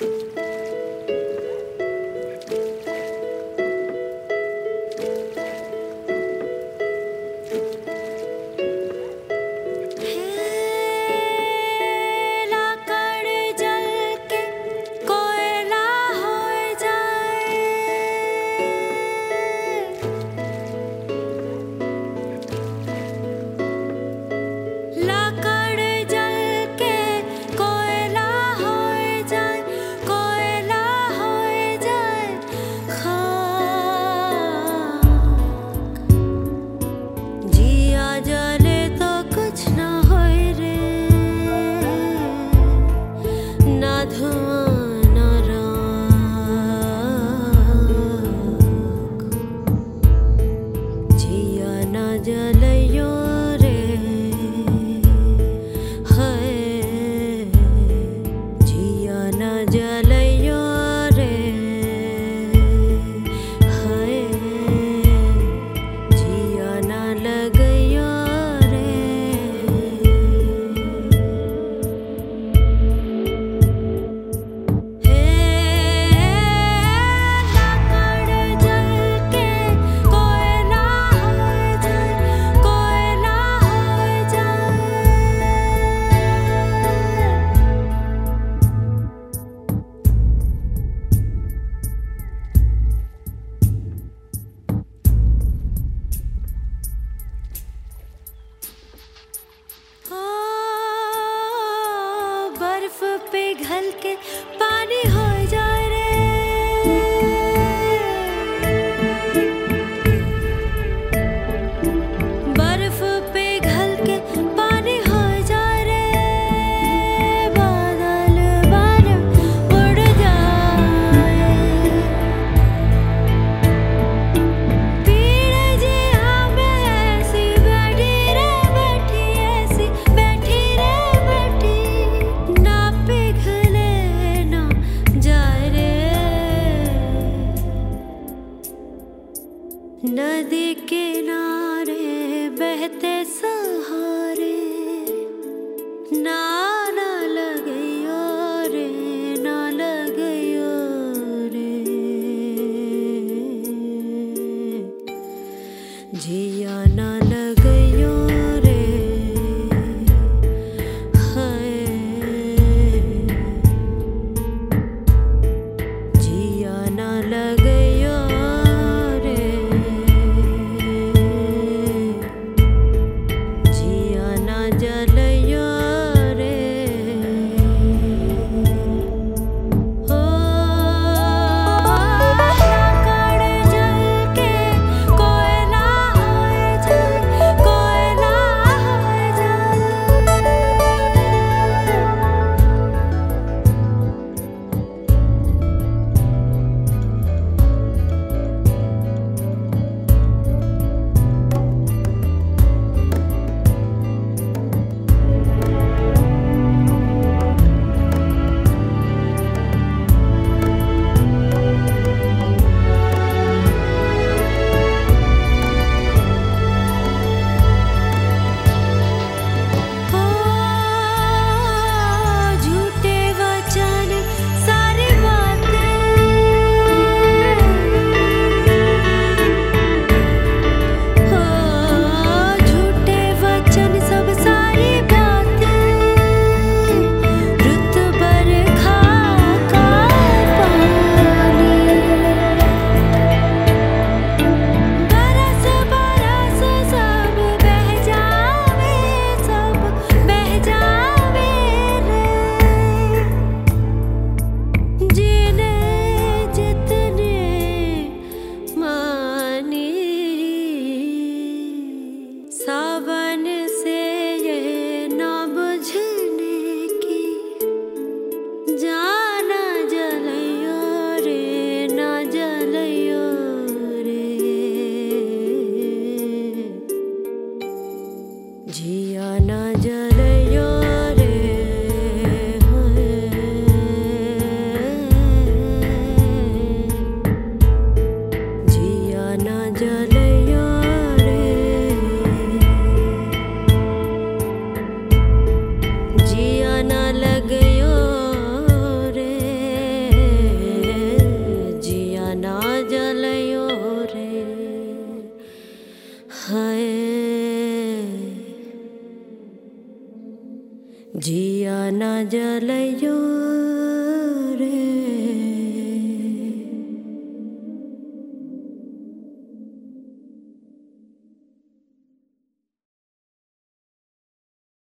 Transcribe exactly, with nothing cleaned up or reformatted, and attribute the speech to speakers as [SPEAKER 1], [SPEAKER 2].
[SPEAKER 1] पिघल के पानी हो जाए रे, बर्फ पिघल के पानी हो जाए रे, बादल बार उड़ जाए, पीड़ जी हमें ऐसी बैठी रे बैठी, ऐसी बैठी रे बैठी, ना पिघले ना जाए रे, नदी किनारे बहते सहारे, ना ना लगइयो रे, ना लगइयो रे, जिया ना लगइयो रे, हाय जिया ना लगइयो रे, जिया ना जलइयो रे, ओ लाकड़ जल के कोयला होए जाए, हाय जिया ना जलयो